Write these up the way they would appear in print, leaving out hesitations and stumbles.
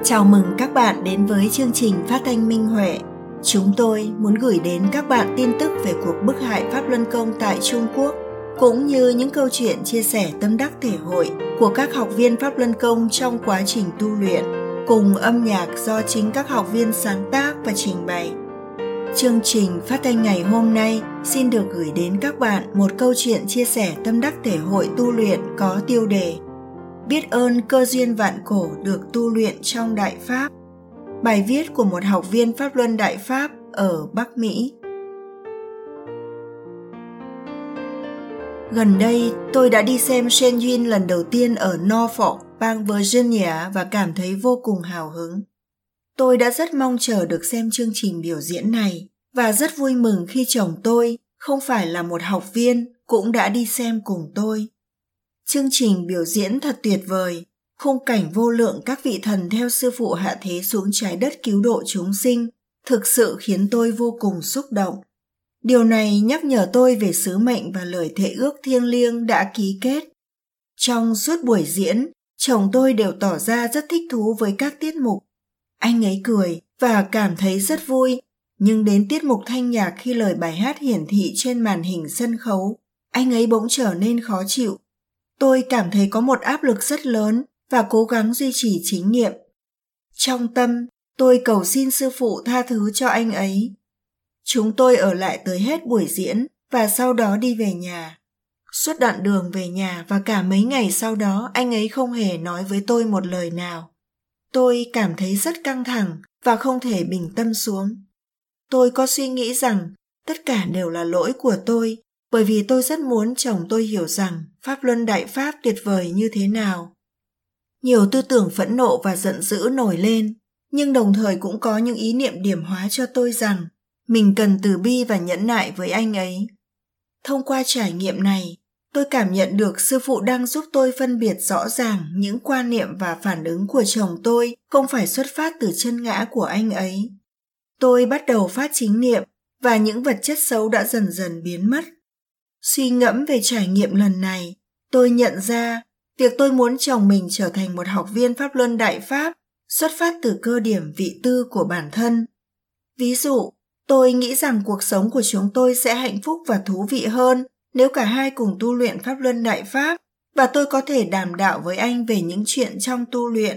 Chào mừng các bạn đến với chương trình phát thanh Minh Huệ. Chúng tôi muốn gửi đến các bạn tin tức về cuộc bức hại Pháp Luân Công tại Trung Quốc, cũng như những câu chuyện chia sẻ tâm đắc thể hội của các học viên Pháp Luân Công trong quá trình tu luyện, cùng âm nhạc do chính các học viên sáng tác và trình bày. Chương trình phát thanh ngày hôm nay xin được gửi đến các bạn một câu chuyện chia sẻ tâm đắc thể hội tu luyện có tiêu đề Biết ơn cơ duyên vạn cổ được tu luyện trong Đại Pháp. Bài viết của một học viên Pháp Luân Đại Pháp ở Bắc Mỹ. Gần đây, tôi đã đi xem Shen Yun lần đầu tiên ở Norfolk, bang Virginia và cảm thấy vô cùng hào hứng. Tôi đã rất mong chờ được xem chương trình biểu diễn này và rất vui mừng khi chồng tôi, không phải là một học viên, cũng đã đi xem cùng tôi. Chương trình biểu diễn thật tuyệt vời, khung cảnh vô lượng các vị thần theo sư phụ hạ thế xuống trái đất cứu độ chúng sinh, thực sự khiến tôi vô cùng xúc động. Điều này nhắc nhở tôi về sứ mệnh và lời thệ ước thiêng liêng đã ký kết. Trong suốt buổi diễn, chồng tôi đều tỏ ra rất thích thú với các tiết mục. Anh ấy cười và cảm thấy rất vui, nhưng đến tiết mục thanh nhạc khi lời bài hát hiển thị trên màn hình sân khấu, anh ấy bỗng trở nên khó chịu. Tôi cảm thấy có một áp lực rất lớn và cố gắng duy trì chính niệm. Trong tâm, tôi cầu xin sư phụ tha thứ cho anh ấy. Chúng tôi ở lại tới hết buổi diễn và sau đó đi về nhà. Suốt đoạn đường về nhà và cả mấy ngày sau đó, anh ấy không hề nói với tôi một lời nào. Tôi cảm thấy rất căng thẳng và không thể bình tâm xuống. Tôi có suy nghĩ rằng tất cả đều là lỗi của tôi, bởi vì tôi rất muốn chồng tôi hiểu rằng Pháp Luân Đại Pháp tuyệt vời như thế nào. Nhiều tư tưởng phẫn nộ và giận dữ nổi lên, nhưng đồng thời cũng có những ý niệm điểm hóa cho tôi rằng mình cần từ bi và nhẫn nại với anh ấy. Thông qua trải nghiệm này, tôi cảm nhận được sư phụ đang giúp tôi phân biệt rõ ràng những quan niệm và phản ứng của chồng tôi không phải xuất phát từ chân ngã của anh ấy. Tôi bắt đầu phát chính niệm và những vật chất xấu đã dần dần biến mất. Suy ngẫm về trải nghiệm lần này, tôi nhận ra việc tôi muốn chồng mình trở thành một học viên Pháp Luân Đại Pháp xuất phát từ cơ điểm vị tư của bản thân. Ví dụ, tôi nghĩ rằng cuộc sống của chúng tôi sẽ hạnh phúc và thú vị hơn nếu cả hai cùng tu luyện Pháp Luân Đại Pháp và tôi có thể đàm đạo với anh về những chuyện trong tu luyện.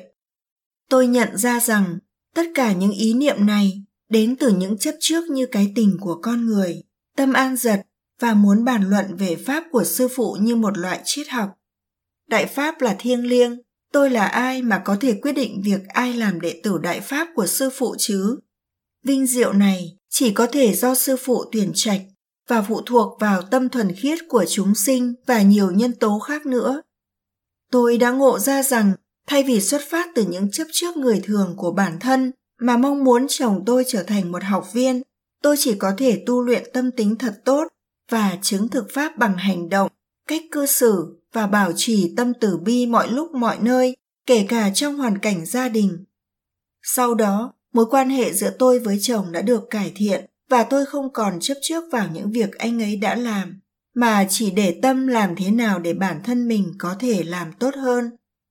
Tôi nhận ra rằng tất cả những ý niệm này đến từ những chấp trước như cái tình của con người, tâm an dật và muốn bàn luận về Pháp của sư phụ như một loại triết học. Đại Pháp là thiêng liêng, tôi là ai mà có thể quyết định việc ai làm đệ tử Đại Pháp của sư phụ chứ? Vinh diệu này chỉ có thể do sư phụ tuyển trạch và phụ thuộc vào tâm thuần khiết của chúng sinh và nhiều nhân tố khác nữa. Tôi đã ngộ ra rằng thay vì xuất phát từ những chấp trước người thường của bản thân mà mong muốn chồng tôi trở thành một học viên, tôi chỉ có thể tu luyện tâm tính thật tốt và chứng thực Pháp bằng hành động, cách cư xử và bảo trì tâm từ bi mọi lúc mọi nơi, kể cả trong hoàn cảnh gia đình. Sau đó, mối quan hệ giữa tôi với chồng đã được cải thiện và tôi không còn chấp trước vào những việc anh ấy đã làm, mà chỉ để tâm làm thế nào để bản thân mình có thể làm tốt hơn.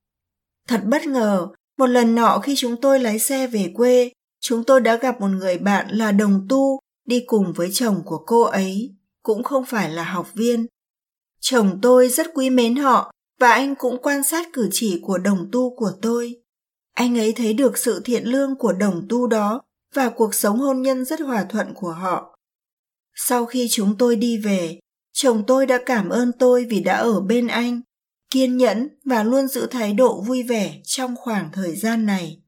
Thật bất ngờ, một lần nọ khi chúng tôi lái xe về quê, chúng tôi đã gặp một người bạn là đồng tu đi cùng với chồng của cô ấy, cũng không phải là học viên. Chồng tôi rất quý mến họ và anh cũng quan sát cử chỉ của đồng tu của tôi. Anh ấy thấy được sự thiện lương của đồng tu đó và cuộc sống hôn nhân rất hòa thuận của họ. Sau khi chúng tôi đi về, chồng tôi đã cảm ơn tôi vì đã ở bên anh, kiên nhẫn và luôn giữ thái độ vui vẻ trong khoảng thời gian này.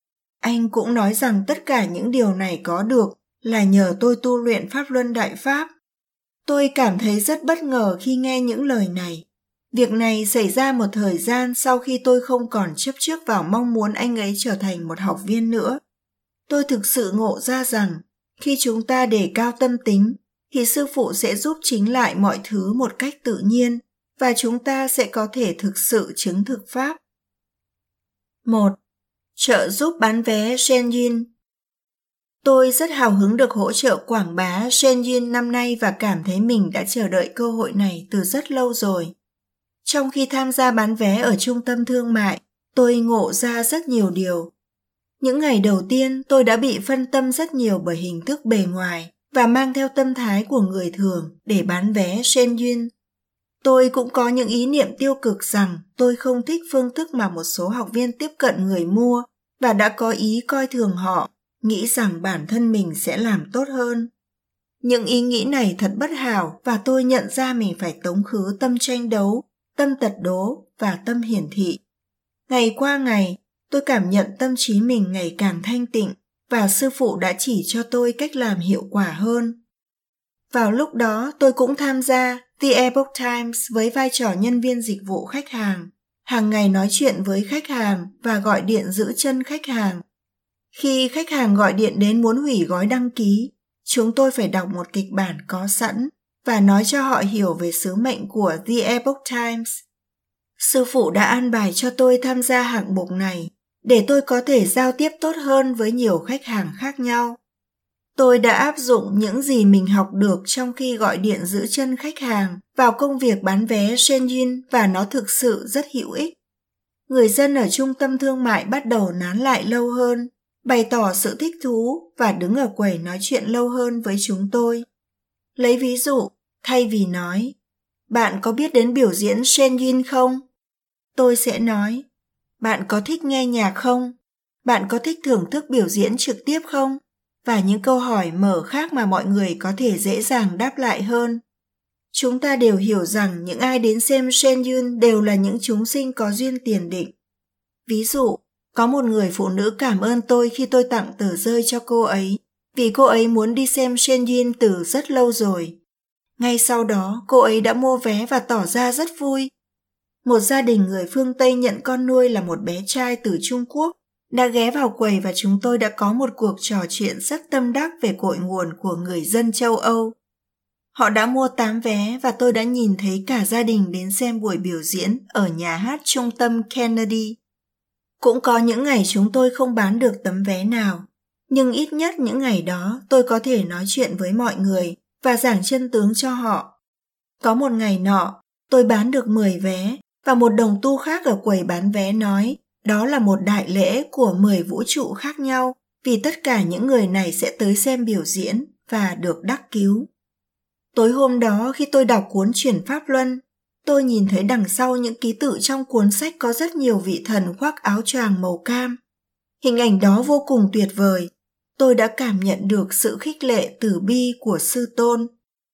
Anh cũng nói rằng tất cả những điều này có được là nhờ tôi tu luyện Pháp Luân Đại Pháp. Tôi cảm thấy rất bất ngờ khi nghe những lời này. Việc này xảy ra một thời gian sau khi tôi không còn chấp trước vào mong muốn anh ấy trở thành một học viên nữa. Tôi thực sự ngộ ra rằng khi chúng ta đề cao tâm tính thì sư phụ sẽ giúp chính lại mọi thứ một cách tự nhiên và chúng ta sẽ có thể thực sự chứng thực Pháp. 1. Trợ giúp bán vé Shen Yun. Tôi rất hào hứng được hỗ trợ quảng bá Shen Yun năm nay và cảm thấy mình đã chờ đợi cơ hội này từ rất lâu rồi. Trong khi tham gia bán vé ở trung tâm thương mại, tôi ngộ ra rất nhiều điều. Những ngày đầu tiên tôi đã bị phân tâm rất nhiều bởi hình thức bề ngoài và mang theo tâm thái của người thường để bán vé Shenyun. Tôi cũng có những ý niệm tiêu cực rằng tôi không thích phương thức mà một số học viên tiếp cận người mua và đã có ý coi thường họ, nghĩ rằng bản thân mình sẽ làm tốt hơn. Những ý nghĩ này thật bất hảo và tôi nhận ra mình phải tống khứ tâm tranh đấu, tâm tật đố và tâm hiển thị. Ngày qua ngày, tôi cảm nhận tâm trí mình ngày càng thanh tịnh và sư phụ đã chỉ cho tôi cách làm hiệu quả hơn. Vào lúc đó, tôi cũng tham gia The Epoch Times với vai trò nhân viên dịch vụ khách hàng, hàng ngày nói chuyện với khách hàng và gọi điện giữ chân khách hàng. Khi khách hàng gọi điện đến muốn hủy gói đăng ký, chúng tôi phải đọc một kịch bản có sẵn và nói cho họ hiểu về sứ mệnh của The Epoch Times. Sư phụ đã an bài cho tôi tham gia hạng mục này để tôi có thể giao tiếp tốt hơn với nhiều khách hàng khác nhau. Tôi đã áp dụng những gì mình học được trong khi gọi điện giữ chân khách hàng vào công việc bán vé Shenyun và nó thực sự rất hữu ích. Người dân ở trung tâm thương mại bắt đầu nán lại lâu hơn, bày tỏ sự thích thú và đứng ở quầy nói chuyện lâu hơn với chúng tôi. Lấy ví dụ, thay vì nói, bạn có biết đến biểu diễn Shenyun không? Tôi sẽ nói, bạn có thích nghe nhạc không? Bạn có thích thưởng thức biểu diễn trực tiếp không? Và những câu hỏi mở khác mà mọi người có thể dễ dàng đáp lại hơn. Chúng ta đều hiểu rằng những ai đến xem Shenyun đều là những chúng sinh có duyên tiền định. Ví dụ, có một người phụ nữ cảm ơn tôi khi tôi tặng tờ rơi cho cô ấy, vì cô ấy muốn đi xem Shenyun từ rất lâu rồi. Ngay sau đó, cô ấy đã mua vé và tỏ ra rất vui. Một gia đình người phương Tây nhận con nuôi là một bé trai từ Trung Quốc đã ghé vào quầy và chúng tôi đã có một cuộc trò chuyện rất tâm đắc về cội nguồn của người dân châu Âu. Họ đã mua 8 vé và tôi đã nhìn thấy cả gia đình đến xem buổi biểu diễn ở nhà hát trung tâm Kennedy. Cũng có những ngày chúng tôi không bán được tấm vé nào, nhưng ít nhất những ngày đó tôi có thể nói chuyện với mọi người và giảng chân tướng cho họ. Có một ngày nọ, tôi bán được 10 vé và một đồng tu khác ở quầy bán vé nói đó là một đại lễ của 10 vũ trụ khác nhau vì tất cả những người này sẽ tới xem biểu diễn và được đắc cứu. Tối hôm đó khi tôi đọc cuốn Chuyển Pháp Luân, tôi nhìn thấy đằng sau những ký tự trong cuốn sách có rất nhiều vị thần khoác áo choàng màu cam. Hình ảnh đó vô cùng tuyệt vời. Tôi đã cảm nhận được sự khích lệ từ bi của sư tôn.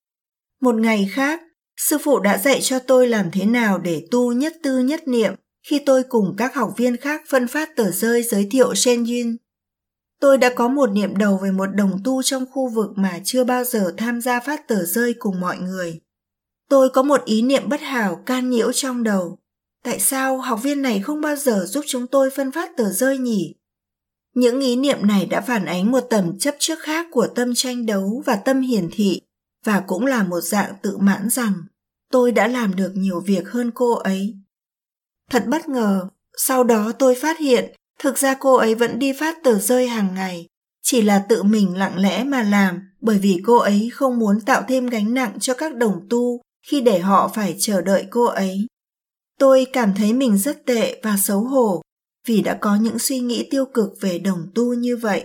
Một ngày khác, sư phụ đã dạy cho tôi làm thế nào để tu nhất tư nhất niệm khi tôi cùng các học viên khác phân phát tờ rơi giới thiệu Shenyun. Tôi đã có một niệm đầu về một đồng tu trong khu vực mà chưa bao giờ tham gia phát tờ rơi cùng mọi người. Tôi có một ý niệm bất hảo can nhiễu trong đầu. Tại sao học viên này không bao giờ giúp chúng tôi phân phát tờ rơi nhỉ? Những ý niệm này đã phản ánh một tầm chấp trước khác của tâm tranh đấu và tâm hiển thị, và cũng là một dạng tự mãn rằng tôi đã làm được nhiều việc hơn cô ấy. Thật bất ngờ, sau đó tôi phát hiện thực ra cô ấy vẫn đi phát tờ rơi hàng ngày, chỉ là tự mình lặng lẽ mà làm bởi vì cô ấy không muốn tạo thêm gánh nặng cho các đồng tu khi để họ phải chờ đợi cô ấy. Tôi cảm thấy mình rất tệ và xấu hổ vì đã có những suy nghĩ tiêu cực về đồng tu như vậy.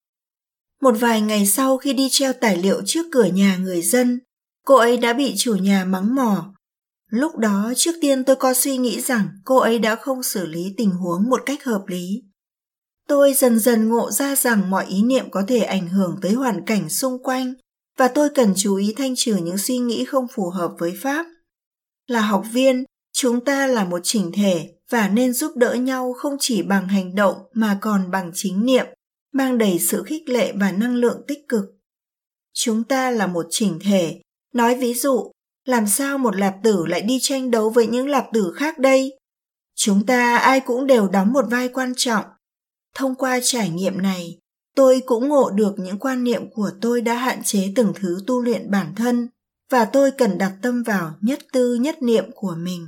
Một vài ngày sau khi đi treo tài liệu trước cửa nhà người dân, cô ấy đã bị chủ nhà mắng mỏ. Lúc đó trước tiên tôi có suy nghĩ rằng cô ấy đã không xử lý tình huống một cách hợp lý. Tôi dần dần ngộ ra rằng mọi ý niệm có thể ảnh hưởng tới hoàn cảnh xung quanh và tôi cần chú ý thanh trừ những suy nghĩ không phù hợp với Pháp. Là học viên, chúng ta là một chỉnh thể và nên giúp đỡ nhau không chỉ bằng hành động mà còn bằng chính niệm, mang đầy sự khích lệ và năng lượng tích cực. Chúng ta là một chỉnh thể, nói ví dụ, làm sao một lạp tử lại đi tranh đấu với những lạp tử khác đây? Chúng ta ai cũng đều đóng một vai quan trọng. Thông qua trải nghiệm này, tôi cũng ngộ được những quan niệm của tôi đã hạn chế từng thứ tu luyện bản thân và tôi cần đặt tâm vào nhất tư nhất niệm của mình.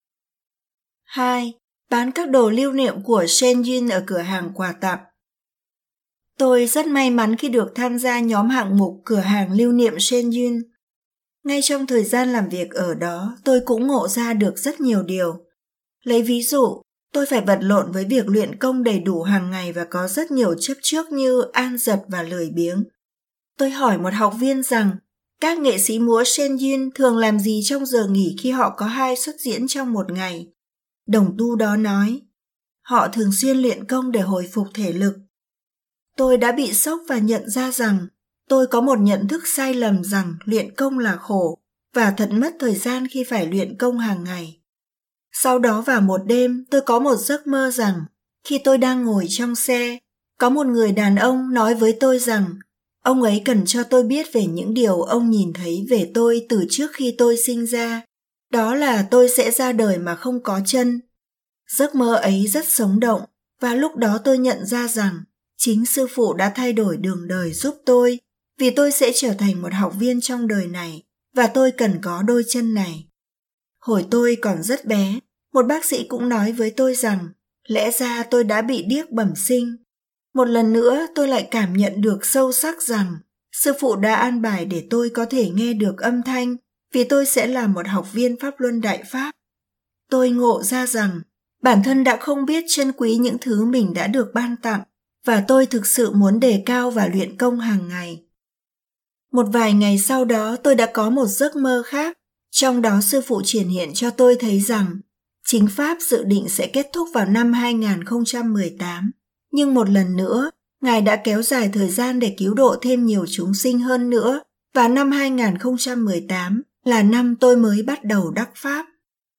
2. Bán các đồ lưu niệm của Shenyun ở cửa hàng quà tặng. Tôi rất may mắn khi được tham gia nhóm hạng mục cửa hàng lưu niệm Shenyun. Ngay trong thời gian làm việc ở đó, tôi cũng ngộ ra được rất nhiều điều. Lấy ví dụ, Tôi phải vật lộn với việc luyện công đầy đủ hàng ngày và có rất nhiều chấp trước như an dật và lười biếng. Tôi hỏi một học viên rằng các nghệ sĩ múa Shenyun thường làm gì trong giờ nghỉ khi họ có 2 suất diễn trong một ngày. Đồng tu đó nói, họ thường xuyên luyện công để hồi phục thể lực. Tôi đã bị sốc và nhận ra rằng tôi có một nhận thức sai lầm rằng luyện công là khổ và thật mất thời gian khi phải luyện công hàng ngày. Sau đó vào một đêm, tôi có một giấc mơ rằng khi tôi đang ngồi trong xe, có một người đàn ông nói với tôi rằng ông ấy cần cho tôi biết về những điều ông nhìn thấy về tôi từ trước khi tôi sinh ra. Đó là tôi sẽ ra đời mà không có chân. Giấc mơ ấy rất sống động và lúc đó tôi nhận ra rằng chính sư phụ đã thay đổi đường đời giúp tôi vì tôi sẽ trở thành một học viên trong đời này và tôi cần có đôi chân này. Hồi tôi còn rất bé, một bác sĩ cũng nói với tôi rằng lẽ ra tôi đã bị điếc bẩm sinh. Một lần nữa tôi lại cảm nhận được sâu sắc rằng sư phụ đã an bài để tôi có thể nghe được âm thanh vì tôi sẽ là một học viên Pháp Luân Đại Pháp. Tôi ngộ ra rằng bản thân đã không biết trân quý những thứ mình đã được ban tặng và tôi thực sự muốn đề cao và luyện công hàng ngày. Một vài ngày sau đó tôi đã có một giấc mơ khác, trong đó sư phụ triển hiện cho tôi thấy rằng chính Pháp dự định sẽ kết thúc vào năm 2018. Nhưng một lần nữa, Ngài đã kéo dài thời gian để cứu độ thêm nhiều chúng sinh hơn nữa và năm 2018 là năm tôi mới bắt đầu đắc Pháp.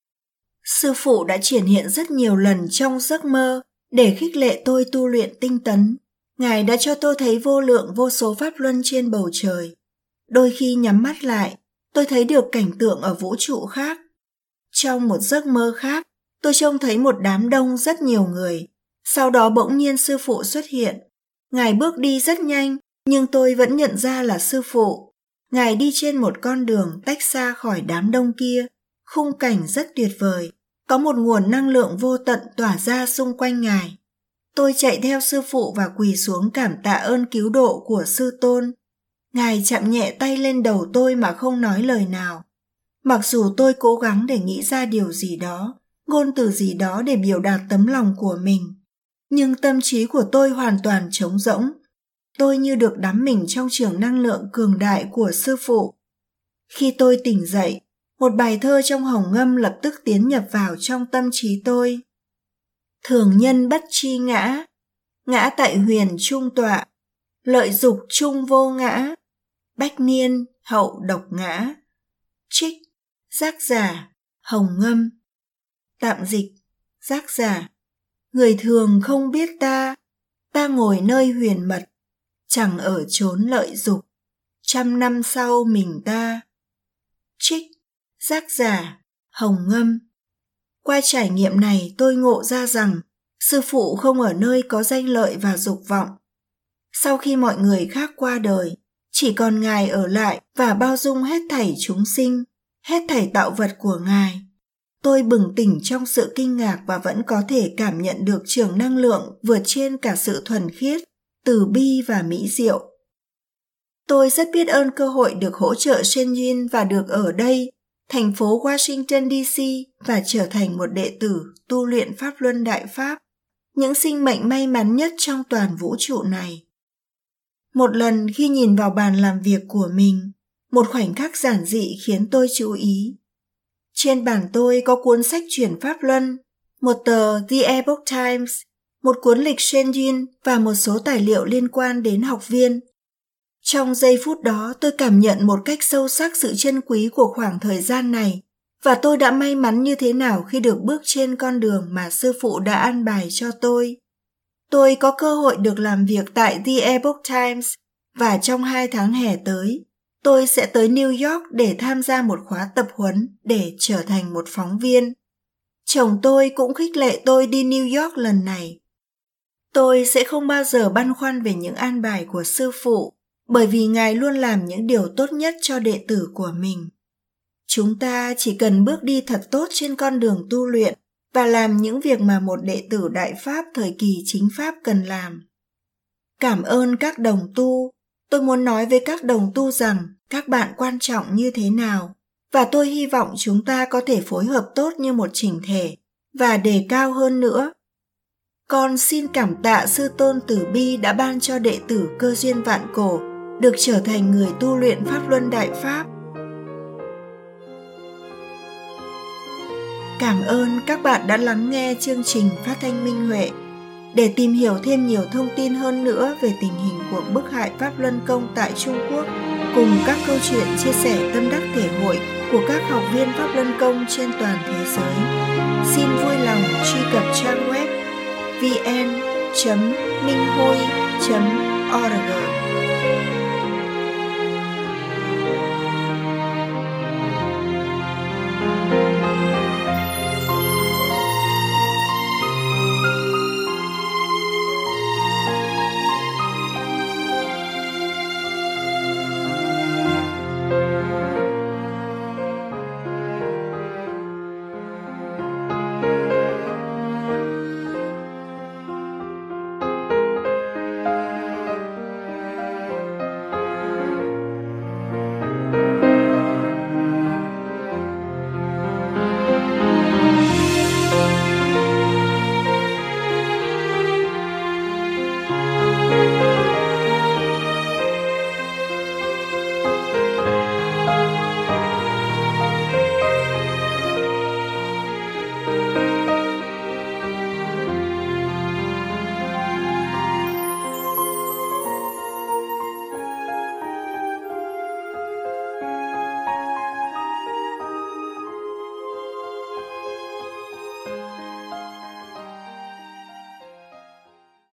Sư phụ đã triển hiện rất nhiều lần trong giấc mơ để khích lệ tôi tu luyện tinh tấn. Ngài đã cho tôi thấy vô lượng vô số pháp luân trên bầu trời. Đôi khi nhắm mắt lại, tôi thấy được cảnh tượng ở vũ trụ khác. Trong một giấc mơ khác, tôi trông thấy một đám đông rất nhiều người. Sau đó bỗng nhiên sư phụ xuất hiện. Ngài bước đi rất nhanh, nhưng tôi vẫn nhận ra là sư phụ. Ngài đi trên một con đường tách xa khỏi đám đông kia. Khung cảnh rất tuyệt vời. Có một nguồn năng lượng vô tận tỏa ra xung quanh Ngài. Tôi chạy theo sư phụ và quỳ xuống cảm tạ ơn cứu độ của sư tôn. Ngài chạm nhẹ tay lên đầu tôi mà không nói lời nào. Mặc dù tôi cố gắng để nghĩ ra điều gì đó, ngôn từ gì đó để biểu đạt tấm lòng của mình, nhưng tâm trí của tôi hoàn toàn trống rỗng. Tôi như được đắm mình trong trường năng lượng cường đại của sư phụ. Khi tôi tỉnh dậy, một bài thơ trong Hồng Ngâm lập tức tiến nhập vào trong tâm trí tôi. Thường nhân bất tri ngã, ngã tại huyền trung tọa, lợi dục trung vô ngã, bách niên hậu độc ngã. Trích, tác giả, Hồng Ngâm. Tạm dịch, tác giả, người thường không biết ta ngồi nơi huyền mật, chẳng ở chốn lợi dục, 100 năm sau mình ta. Trích, tác giả, Hồng Ngâm. Qua trải nghiệm này tôi ngộ ra rằng sư phụ không ở nơi có danh lợi và dục vọng. Sau khi mọi người khác qua đời, chỉ còn Ngài ở lại và bao dung hết thảy chúng sinh, hết thảy tạo vật của Ngài. Tôi bừng tỉnh trong sự kinh ngạc và vẫn có thể cảm nhận được trường năng lượng vượt trên cả sự thuần khiết, từ bi và mỹ diệu. Tôi rất biết ơn cơ hội được hỗ trợ Shenyun và được ở đây, thành phố Washington DC và trở thành một đệ tử tu luyện Pháp Luân Đại Pháp, những sinh mệnh may mắn nhất trong toàn vũ trụ này. Một lần khi nhìn vào bàn làm việc của mình, một khoảnh khắc giản dị khiến tôi chú ý. Trên bàn tôi có cuốn sách chuyển Pháp Luân, một tờ The Epoch Times, một cuốn lịch Shenyun và một số tài liệu liên quan đến học viên. Trong giây phút đó tôi cảm nhận một cách sâu sắc sự trân quý của khoảng thời gian này và tôi đã may mắn như thế nào khi được bước trên con đường mà sư phụ đã an bài cho tôi. Tôi có cơ hội được làm việc tại The Epoch Times và trong 2 tháng hè tới, tôi sẽ tới New York để tham gia một khóa tập huấn để trở thành một phóng viên. Chồng tôi cũng khích lệ tôi đi New York lần này. Tôi sẽ không bao giờ băn khoăn về những an bài của sư phụ, bởi vì Ngài luôn làm những điều tốt nhất cho đệ tử của mình. Chúng ta chỉ cần bước đi thật tốt trên con đường tu luyện và làm những việc mà một đệ tử Đại Pháp thời kỳ chính Pháp cần làm. Cảm ơn các đồng tu. Tôi muốn nói với các đồng tu rằng các bạn quan trọng như thế nào và tôi hy vọng chúng ta có thể phối hợp tốt như một chỉnh thể Và đề cao hơn nữa, con xin cảm tạ Sư Tôn Từ Bi đã ban cho đệ tử cơ duyên vạn cổ được trở thành người tu luyện Pháp Luân Đại Pháp. Cảm ơn các bạn đã lắng nghe chương trình Phát thanh Minh Huệ. Để tìm hiểu thêm nhiều thông tin hơn nữa về tình hình cuộc bức hại Pháp Luân Công tại Trung Quốc, cùng các câu chuyện chia sẻ tâm đắc thể hội của các học viên Pháp Luân Công trên toàn thế giới, xin vui lòng truy cập trang web vn.minhui.org.